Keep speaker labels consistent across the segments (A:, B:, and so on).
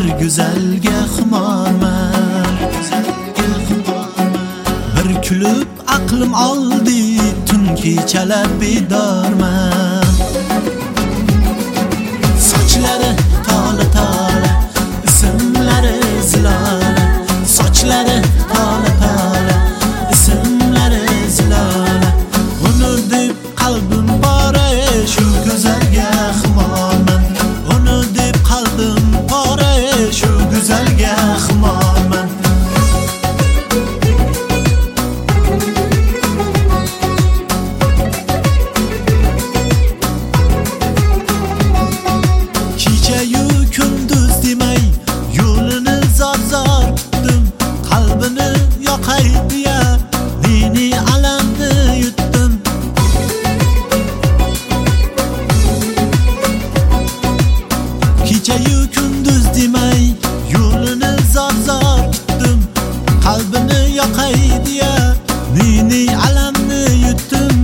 A: güzelga xumorman. Bir kulib aqlim oldi, tun kechalab bedorman. Sochlari tola tola, ismlari Zilola. Sochlari tola tola, ismlari Zilola. Uni deb qalbim bora, shu go'zalga xumorman. Uni deb qalbim bora, shu go'zalga xumorman. Kecha-yu kunduz demay yo'lini zor-zor tutdim. Qalbini yoqay deya dini alamni yutdim. Kecha-yu kunduz demay yo'lini zor-zor tutdim. Qalbini yoqay deya dini alamni yutdim.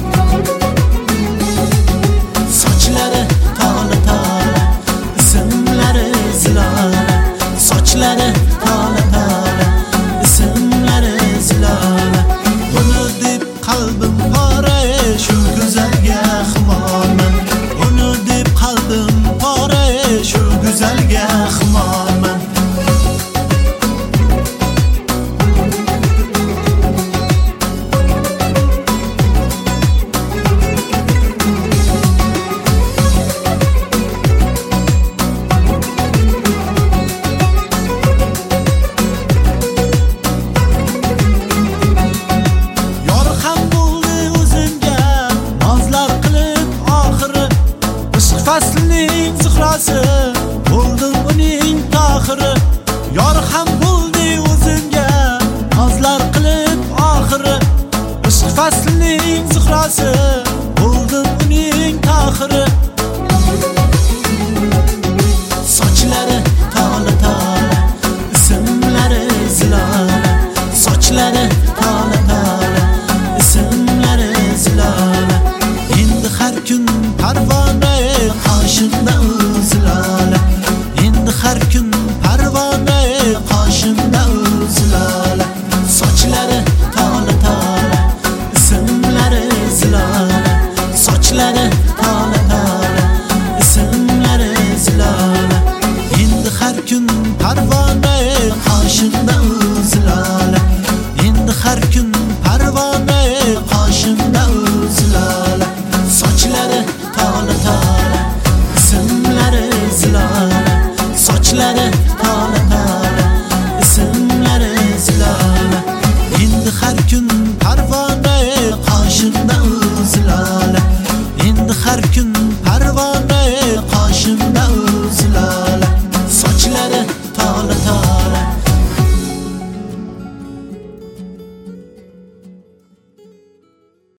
A: Sochlari tola tola, ismlari Zilola. Sochlari tola tola, ismlari Zilola. Uni deb qalbim pora, shu go'zalga xumorman. Uni deb qalbim pora, shu go'zalga xumorman. Yor ham bo'ldi o'zimga nozlar qilib oxiri. Ishq faslining zuhrasi bo'ldim uning tohiri. Yor ham bo'ldi o'zimga nozlar qilib oxiri. Ishq faslining zuhrasi bo'ldim uning tohiri. Sochlari tola tola, ismlari Zilola. Sochlari tola tola, ismlari Zilola. Endi har kun parvona qoshimda u Zilola. Endi har kun parvona qoshimda u Zilola. Sochlari tola tola, ismlari Zilola. Sochlari tola tola, ismlari Zilola. Endi har kun parvona qoshimda